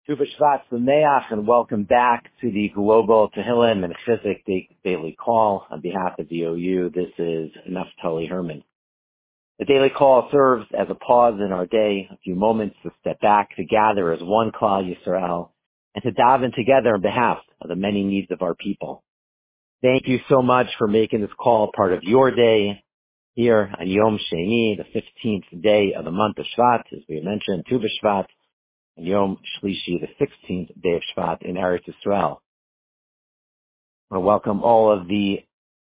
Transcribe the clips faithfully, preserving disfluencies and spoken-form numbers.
Tu B'Shvat Sameach, and welcome back to the Global Tehillim and Chizuk Daily Call. On behalf of the O U, this is Naftali Herman. The Daily Call serves as a pause in our day, a few moments to step back, to gather as one Klal Yisrael, and to dive in together on behalf of the many needs of our people. Thank you so much for making this call part of your day here on Yom Sheni, the fifteenth day of the month of Shvat, as we mentioned, Tu B'Shvat, and Yom Shlishi, the sixteenth day of Shvat in Eretz Yisrael. I want to welcome all of the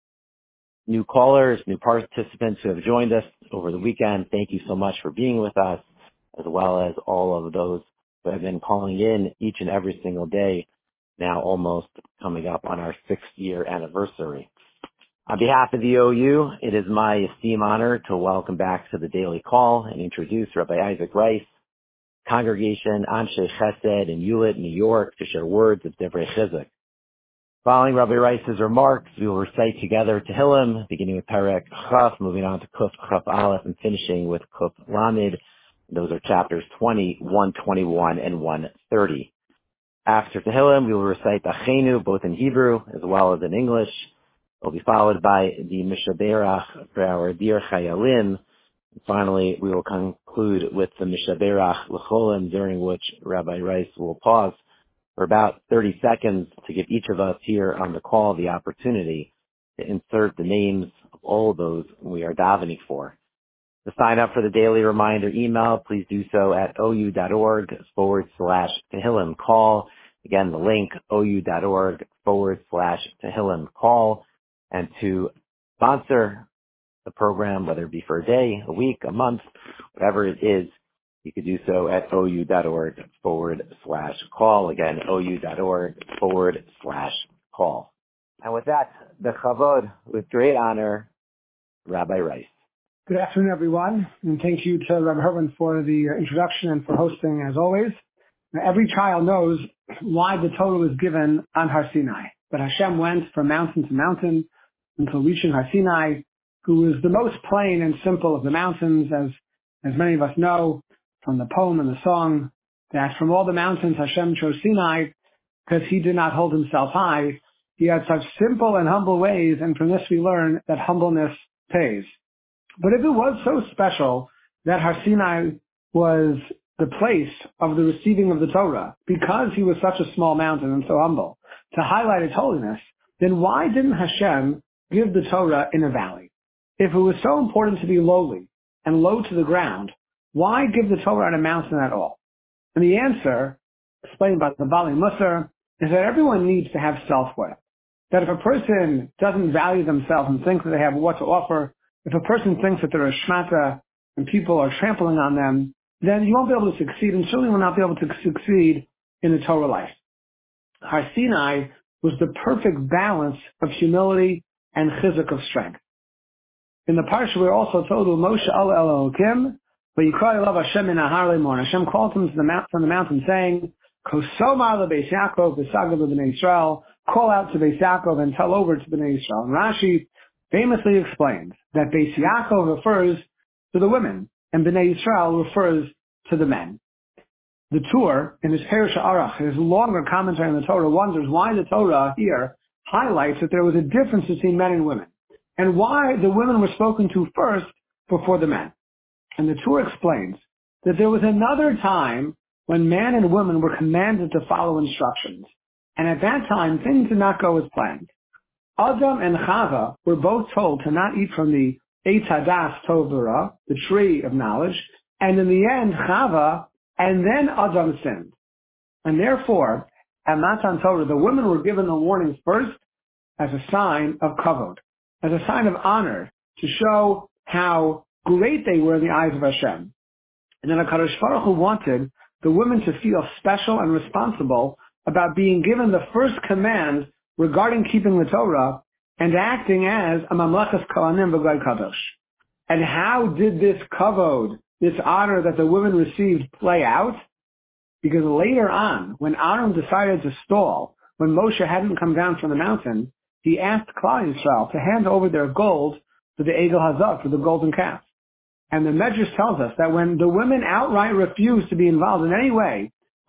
new callers, new participants who have joined us over the weekend. Thank you so much for being with us, as well as all of those who have been calling in each and every single day, now almost coming up on our sixth year anniversary. On behalf of the O U, it is my esteemed honor to welcome back to the Daily Call and introduce Rabbi Isaac Rice, Congregation Anshe Chesed in Hewlett, New York, to share words of Divrei Chizuk. Following Rabbi Rice's remarks, we will recite together Tehillim, beginning with Perek Chaf, moving on to Kuf Chaf Aleph, and finishing with Kuf Lamed. Those are chapters twenty, one twenty-one, and one thirty. After Tehillim, we will recite Achenu, both in Hebrew as well as in English. It will be followed by the Mishaberach for our dear Chayalim. And finally, we will conclude with the Mishaberach L'cholim, during which Rabbi Rice will pause for about thirty seconds to give each of us here on the call the opportunity to insert the names of all those we are davening for. To sign up for the daily reminder email, please do so at ou.org forward slash Tehillim call. Again, the link, ou.org forward slash Tehillim call. And to sponsor the program, whether it be for a day, a week, a month, whatever it is, you could do so at ou.org forward slash call. Again, ou.org forward slash call. And with that, the Chavod, with great honor, Rabbi Rice. Good afternoon, everyone, and thank you to Rabbi Herman for the introduction and for hosting, as always. Now, every child knows why the Torah was given on Har Sinai, but Hashem went from mountain to mountain until reaching Har Sinai, who is the most plain and simple of the mountains, as as many of us know from the poem and the song, that from all the mountains Hashem chose Sinai because he did not hold himself high. He had such simple and humble ways, and from this we learn that humbleness pays. But if it was so special that Har Sinai was the place of the receiving of the Torah, because he was such a small mountain and so humble, to highlight its holiness, then why didn't Hashem give the Torah in a valley? If it was so important to be lowly and low to the ground, why give the Torah on a mountain at all? And the answer, explained by the Bali Musar, is that everyone needs to have self-worth. That if a person doesn't value themselves and thinks that they have what to offer, if a person thinks that they're a shmata and people are trampling on them, then you won't be able to succeed, and certainly will not be able to succeed in the Torah life. Har Sinai was the perfect balance of humility and chizuk of strength. In the parsha, we're also told, Moshe al Elokim, but Yikra elav Hashem in Ahar Lemor. Hashem called him to the mount, from the mountain, saying, Kosomar leBeis Yaakov v'sagav leBnei Yisrael. Call out to Beis Yaakov and tell over to Bnei Yisrael. And Rashi famously explains that Beis Yaakov refers to the women, and Bnei Yisrael refers to the men. The Tur, in his Perush Arach, his longer commentary on the Torah, wonders why the Torah here highlights that there was a difference between men and women, and why the women were spoken to first before the men. And the Tur explains that there was another time when man and woman were commanded to follow instructions, and at that time things did not go as planned. Adam and Chava were both told to not eat from the Eitz Hadas Tov V'Ra, the tree of knowledge, and in the end, Chava, and then Adam sinned. And therefore, at Matan Torah, the women were given the warning first as a sign of kavod, as a sign of honor, to show how great they were in the eyes of Hashem. And then HaKadosh Baruch Hu wanted the women to feel special and responsible about being given the first command regarding keeping the Torah and acting as a mamlechas kohanim v'goy kadosh. And how did this kavod, this honor that the women received, play out? Because later on, when Aaron decided to stall, when Moshe hadn't come down from the mountain, he asked Klal Yisrael to hand over their gold for the Egel Hazak, for the golden calf. And the Medrash tells us that when the women outright refused to be involved in any way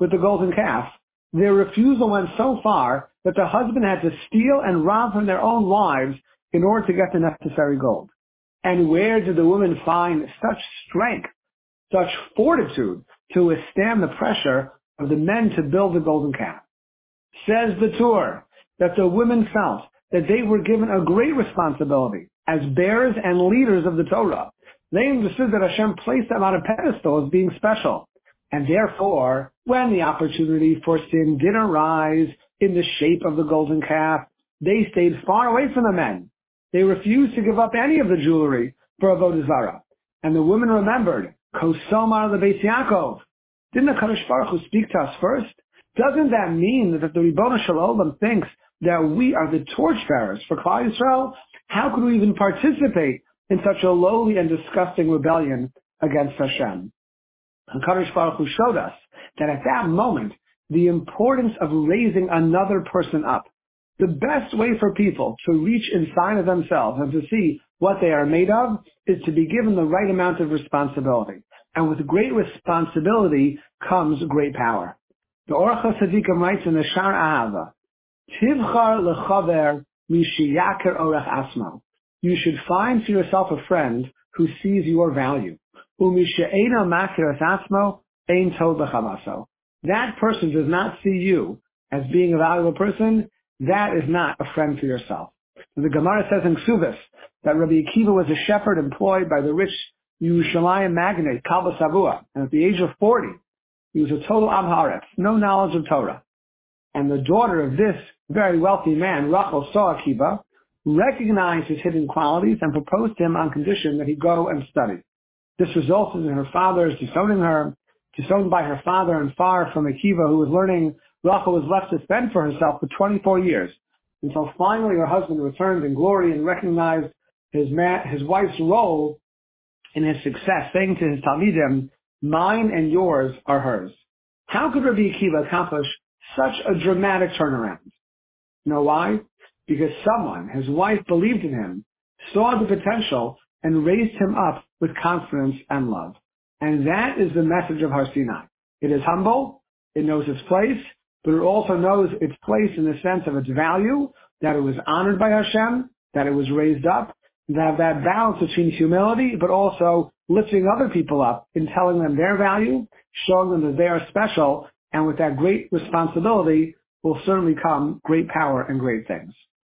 with the golden calf. Their refusal went so far that the husband had to steal and rob from their own wives in order to get the necessary gold. And where did the women find such strength, such fortitude to withstand the pressure of the men to build the golden calf? Says the Torah that the women felt that they were given a great responsibility as bearers and leaders of the Torah. They understood that Hashem placed them on a pedestal as being special. And therefore, when the opportunity for sin did arise in the shape of the golden calf, they stayed far away from the men. They refused to give up any of the jewelry for Avodah Zarah. And the women remembered, Kosomar the Beis Yaakov. Didn't the Kadosh Baruch Hu speak to us first? Doesn't that mean that the Ribono Shel Olam thinks that we are the torchbearers for Klal Yisrael? How could we even participate in such a lowly and disgusting rebellion against Hashem? And Kadosh Baruch Hu showed us that at that moment, the importance of raising another person up. The best way for people to reach inside of themselves and to see what they are made of is to be given the right amount of responsibility. And with great responsibility comes great power. The Orach HaTzadikim writes in the Shar Ahava, Tivchar lechaver mishiyaker orach asmo. You should find for yourself a friend who sees your value. Umishe'ena makir asmo ein tov b'chavaso. That person does not see you as being a valuable person. That is not a friend for yourself. The Gemara says in Ksubis that Rabbi Akiva was a shepherd employed by the rich Yerushalayim magnate Kalba Savua, and at the age of forty, he was a total Am Haaretz, no knowledge of Torah. And the daughter of this very wealthy man, Rachel, saw Akiva, recognized his hidden qualities, and proposed to him on condition that he go and study. This resulted in her father's disowning her, disowned by her father and far from Akiva, who was learning. Rachel was left to fend for herself for twenty-four years, until finally her husband returned in glory and recognized his man, his wife's role in his success, saying to his Talmidim, mine and yours are hers. How could Rabbi Akiva accomplish such a dramatic turnaround? You know why? Because someone, his wife, believed in him, saw the potential, and raised him up with confidence and love. And that is the message of Har Sinai. It is humble, it knows its place, but it also knows its place in the sense of its value, that it was honored by Hashem, that it was raised up, and to have that balance between humility, but also lifting other people up in telling them their value, showing them that they are special, and with that great responsibility will certainly come great power and great things.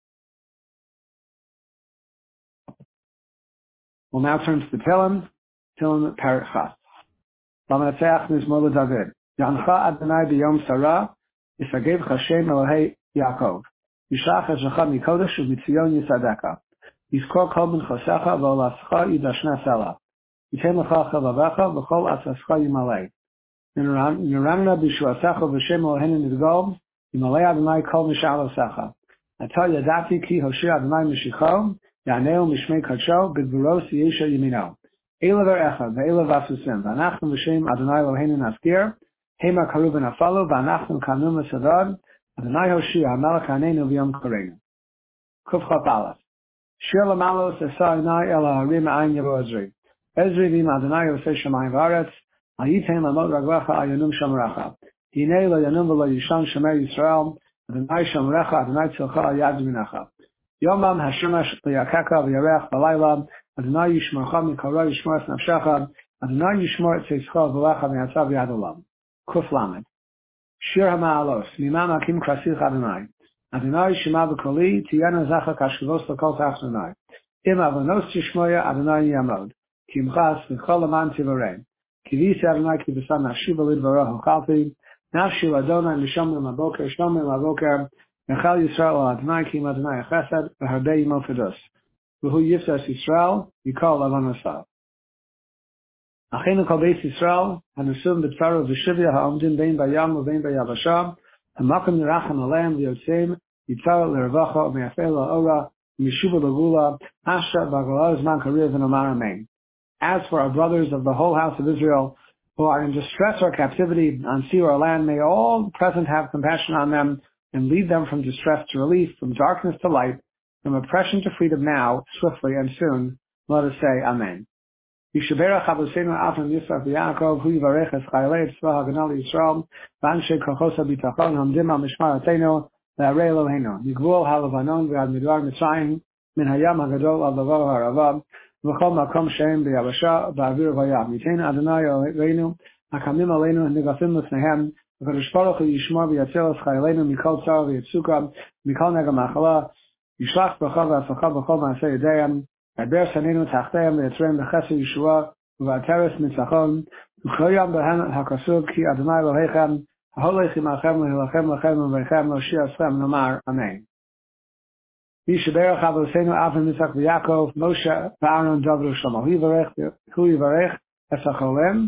We'll now turn to the Tehillim, Tehillim Perek Chas. V'manatzeach mizmor leDavid. Yancha Adonai b'yom sarah, yisagev Hashem Elohei Yaakov. Yishach eshecha mikodesh u'mitzion yisadeka. Yizkor kol ben chosecha v'olascha yidashna sela. Yiten lecha chelavecha v'chol asascha yimalei. Niranna b'shuasecha v'shem Eloheinu nidgol, yimalei Adonai kol mishalosecha. Atal yadati ki hoshir Adonai mishicho, Yaneu mishmei kadsho b'gvuros yesha yimino. Elav echad ve'elav asusim. V'anachnu v'shem Adonai Eloheinu naskir. Hema karu v'nafalo v'anachnu kanum v'sadad. Adonai Hoshia HaMelech Haneinu v'yom kareinu. Kuf Chaf Aleph. Shir l'malos esa Adonai el ha'arim ma'ayin yavo Ezri. Ezri v'im Adonai yosei shamayim v'aretz. Hayitein l'mod raglecha ayanum shamerecha. Hinei lo yanum v'lo yishan shamer Yisrael. Adonai shamerecha Adonai tzilcha al yad zminecha. Yomam hashemesh l'yakeka v'yarech v'layla. Adonai yishmorcha mikara yishmor es nafshecha. Adonai yishmor et tzeitzcha v'lecha v'yatzav yad olam. Kuf Lamed. Shir HaMa'alos, Mimam Hakim Krasich Adonai. Adonai Shema V'Koli, Tiyana Zacha Kashkevos L'Kol Tachtonai. Im Avonos Tishmoya Adonai Yamod. Kimchas V'Chol Aman Tivarei. Kivisi Adonai Kivisa Nashiv Alid V'Roh Hochalti. Nafshi Adonai Nishom L'Maboker, Shom L'Maboker. Nechal Yisrael Adonai Kim Adonai Chesed, V'Harbei Yimol Fedos. V'Hu Yiftas Yisrael, Yikol Avonosav. Achenu kol beis Yisrael, hanusum b'tfaro v'shivya ha'omdim bein bayam u'bein bayavasha, ha'makom nirachem aleim v'yotzeim, yitzar l'revacha u'me'afel la'ora, u'mishuva l'gula, asha b'agolaz man karir v'nomar amen. As for our brothers of the whole house of Israel, who are in distress or captivity on sea or land, may all present have compassion on them, and lead them from distress to relief, from darkness to light, from oppression to freedom now, swiftly and soon. Let us say Amen. Yishaberach Abosenu Afan Yisrael Yaakov, Hu Yivarech Es Chayalei Tzva Haganah Yisrael, V'anshe Kochos HaBitachon, Hamdim HaMishmar Atenu, V'arei Eloheinu, Migvul HaLevanon V'ad Midbar Mitzrayim, Min Hayam HaGadol Ad Lavar HaRava, V'chol Makom Sheim B'Yavasha, V'avir V'yam. Yitein Adonai Eloheinu, Hakamim Aleinu, Nigafim L'fnehem, V'kadosh Baruch Hu Yishmor V'yatzel Es Chayaleinu, Mikol Tzar V'yitzukah, Mikol Nega Machala, Yishlach Bracha V'atzlacha B'chol Ma'aseh Yedayim, V'aber Sanenu Tachteim V'yitzreim B'chesed Yeshua, V'ateres Mitzachon, V'choyam B'hem HaKasuv Ki Adonai Elohechem, Ha'olech Imachem L'hilachem L'chem L'vechem L'shir Esrem Nomar. Amen. Yishaberach Avosenu Avram Yitzchak V'Yakov, Moshe V'Aaron David Shlomo. Hu Yivarech, Hu Yivarech Es HaCholem.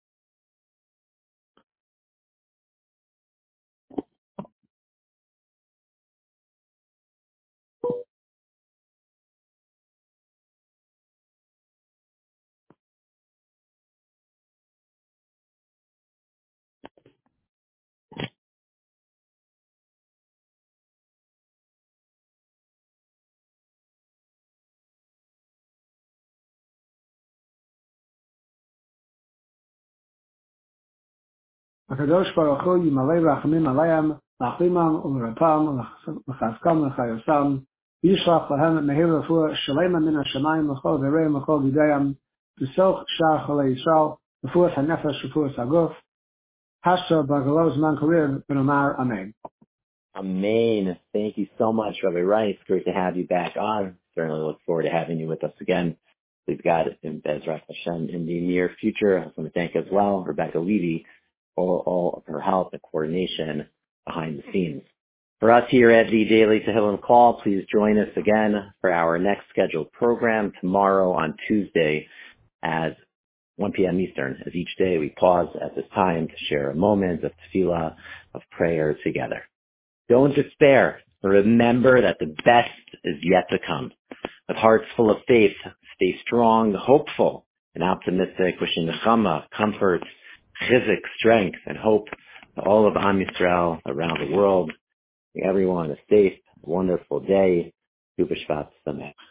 HaKadosh Baruch Hu Yimalei Rachamim Aleim, L'achlimam U'Lerapam, L'chazkam L'chayosam, Yishlach Lahem Mehir Refuah Shalema Min HaShamayim L'chol V'Reim L'chol Yidayam, V'soch Shar Cholei Yisrael, Refuah HaNefesh Refuah HaGuf, Hasha B'Galo Zman Karev V'Nomar. Amen. Amen. Thank you so much, Rabbi Rice. Great to have you back on. Certainly look forward to having you with us again. We've got Bezrat Hashem in the near future. I want to thank as well Rebecca Levy for all of her help and coordination behind the scenes. For us here at the Daily Tehillim Call, please join us again for our next scheduled program tomorrow on Tuesday at one p.m. Eastern. As each day we pause at this time to share a moment of tefillah, of prayer together. Don't despair. Remember that the best is yet to come. With hearts full of faith, stay strong, hopeful, and optimistic, wishing nechama, comfort, chizuk, strength, and hope to all of Am Yisrael around the world. May everyone a safe, wonderful day. Tu b'Shvat Sameach.